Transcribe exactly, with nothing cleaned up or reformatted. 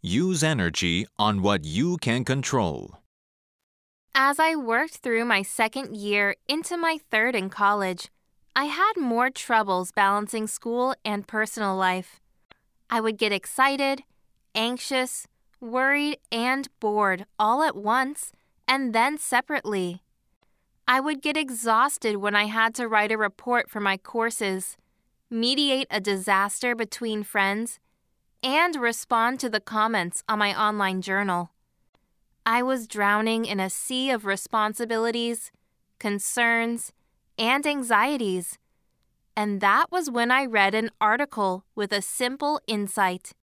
Use energy on what you can control. As I worked through my second year into my third in college, I had more troubles balancing school and personal life. I would get excited, anxious, worried, and bored all at once, and then separately. I would get exhausted when I had to write a report for my courses, mediate a disaster between friends, and respond to the comments on my online journal. I was drowning in a sea of responsibilities, concerns, and anxieties. And that was when I read an article with a simple insight.